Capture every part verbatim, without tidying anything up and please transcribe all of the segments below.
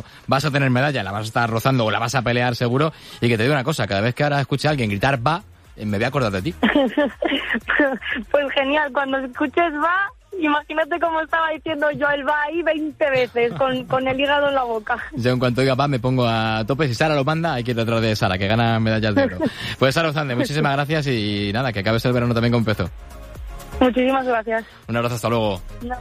pero vas a tener medalla, la vas a estar rozando o la vas a pelear seguro. Y que te digo una cosa, cada vez que ahora escuche a alguien gritar va, me voy a acordar de ti. Pues genial, cuando escuches va, imagínate cómo estaba diciendo yo el va ahí veinte veces, con, con el hígado en la boca. Yo en cuanto diga va me pongo a tope. Si Sara lo manda, hay que ir detrás de Sara, que gana medallas de oro. Pues Sara Ozande, muchísimas gracias y nada, que acabes el verano también con peso. Muchísimas gracias. Un abrazo, hasta luego. No.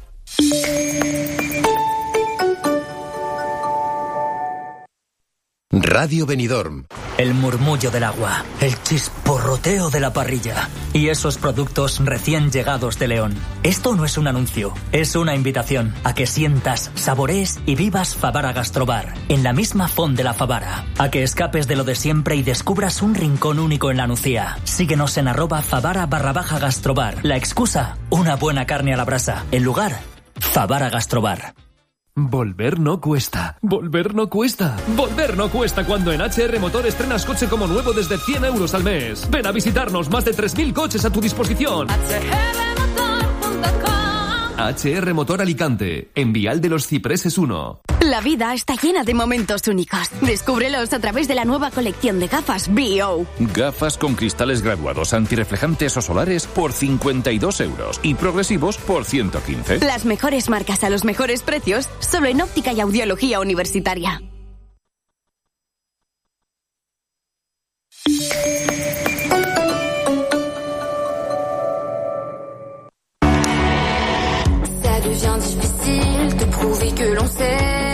Radio Benidorm. El murmullo del agua, el chisporroteo de la parrilla y esos productos recién llegados de León. Esto no es un anuncio, es una invitación a que sientas, saborees y vivas Favara Gastrobar, en la misma font de la Favara. A que escapes de lo de siempre y descubras un rincón único en la Nucía. Síguenos en arroba Favara barra baja Gastrobar. La excusa, una buena carne a la brasa. El lugar, Favara Gastrobar. Volver no cuesta. Volver no cuesta. Volver no cuesta cuando en H R Motor estrenas coche como nuevo desde cien euros al mes. Ven a visitarnos, más de tres mil coches a tu disposición. H R motor punto com. H R Motor Alicante, en Vial de los Cipreses uno. La vida está llena de momentos únicos. Descúbrelos a través de la nueva colección de gafas B O. Gafas con cristales graduados antirreflejantes o solares por cincuenta y dos euros y progresivos por ciento quince. Las mejores marcas a los mejores precios, solo en Óptica y Audiología Universitaria. Ça devient difficile de prouver que l'on s'aime.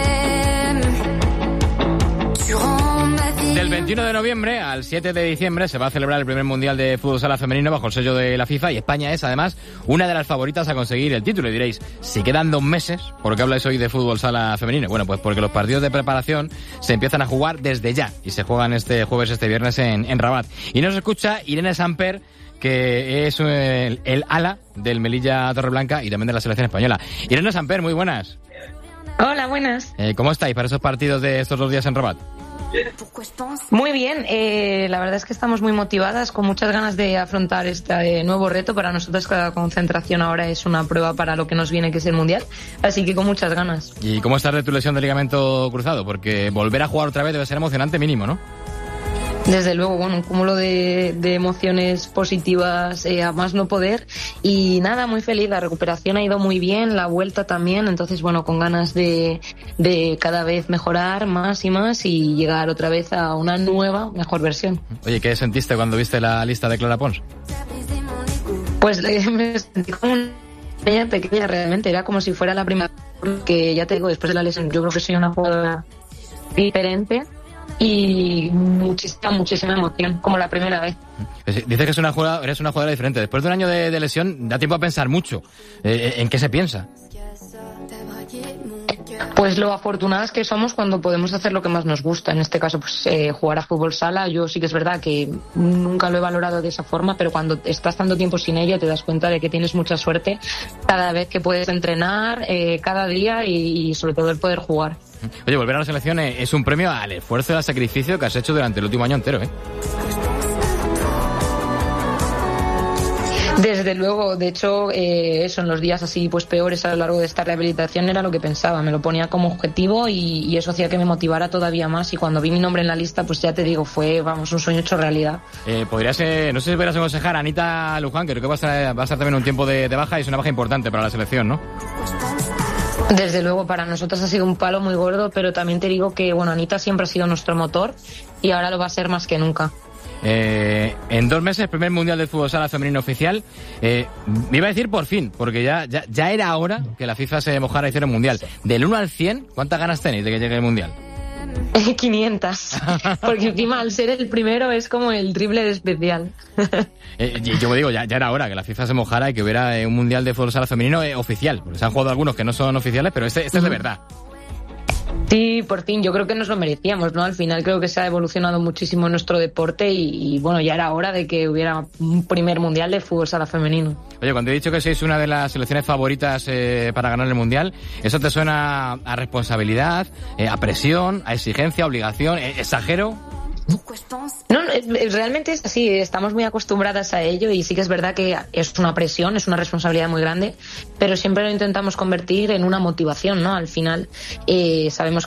Del veintiuno de noviembre al siete de diciembre se va a celebrar el primer Mundial de Fútbol Sala Femenino bajo el sello de la FIFA y España es, además, una de las favoritas a conseguir el título. Y diréis, si quedan dos meses, ¿por qué habláis hoy de Fútbol Sala Femenino? Bueno, pues porque los partidos de preparación se empiezan a jugar desde ya y se juegan este jueves, este viernes en, en Rabat. Y nos escucha Irene Samper, que es el, el ala del Melilla Torreblanca y también de la selección española. Irene Samper, muy buenas. Hola, buenas. Eh, ¿Cómo estáis para esos partidos de estos dos días en Rabat? Muy bien, eh, la verdad es que estamos muy motivadas, con muchas ganas de afrontar este eh, nuevo reto. Para nosotros cada concentración ahora es una prueba para lo que nos viene, que es el Mundial, así que con muchas ganas. ¿Y cómo estás de tu lesión de ligamento cruzado? Porque volver a jugar otra vez debe ser emocionante mínimo, ¿no? Desde luego, bueno, un cúmulo de, de emociones positivas eh, a más no poder y nada, muy feliz, la recuperación ha ido muy bien, la vuelta también, entonces bueno, con ganas de, de cada vez mejorar más y más y llegar otra vez a una nueva, mejor versión. Oye, ¿qué sentiste cuando viste la lista de Clara Pons? Pues eh, me sentí como una pequeña, pequeña realmente, era como si fuera la primera, que ya te digo, después de la lesión yo creo que soy una jugadora diferente. Y muchísima, muchísima emoción, como la primera vez. Dices que es una jugadora, eres una jugadora diferente. Después de un año de, de lesión, da tiempo a pensar mucho. Eh, ¿En qué se piensa? Pues lo afortunadas que somos cuando podemos hacer lo que más nos gusta. En este caso, pues eh, jugar a fútbol sala. Yo sí que es verdad que nunca lo he valorado de esa forma, pero cuando estás tanto tiempo sin ello te das cuenta de que tienes mucha suerte cada vez que puedes entrenar, eh, cada día y, y sobre todo el poder jugar. Oye, volver a la selección es un premio al esfuerzo y al sacrificio que has hecho durante el último año entero, ¿eh? Desde luego, de hecho, eh, eso en los días así pues peores a lo largo de esta rehabilitación era lo que pensaba, me lo ponía como objetivo y, y eso hacía que me motivara todavía más y cuando vi mi nombre en la lista, pues ya te digo, fue, vamos, un sueño hecho realidad. Eh, podrías, eh, no sé si podrías aconsejar a Anita Luján, que creo que va a estar, va a estar también un tiempo de, de baja y es una baja importante para la selección, ¿no? Desde luego, para nosotros ha sido un palo muy gordo, pero también te digo que, bueno, Anita siempre ha sido nuestro motor y ahora lo va a ser más que nunca. Eh, en dos meses, primer Mundial de Fútbol Sala Femenino oficial. Eh, me iba a decir por fin, porque ya, ya, ya era hora que la FIFA se mojara y hiciera un Mundial. Del uno al cien, ¿cuántas ganas tenéis de que llegue el Mundial? quinientas, porque encima al ser el primero es como el triple de especial. eh, yo me digo, ya, ya era hora que la FIFA se mojara y que hubiera eh, un Mundial de Fútbol Sala Femenino eh, oficial, porque se han jugado algunos que no son oficiales, pero este, este uh-huh. es de verdad. Sí, por fin, yo creo que nos lo merecíamos, ¿no? Al final creo que se ha evolucionado muchísimo nuestro deporte y, y bueno, ya era hora de que hubiera un primer Mundial de Fútbol Sala Femenino. Oye, cuando he dicho que sois una de las selecciones favoritas eh, para ganar el Mundial, ¿eso te suena a responsabilidad, eh, a presión, a exigencia, a obligación? ¿Eh, ¿Exagero? No, realmente es así, estamos muy acostumbradas a ello y sí que es verdad que es una presión, es una responsabilidad muy grande, pero siempre lo intentamos convertir en una motivación, ¿no? Al final eh, sabemos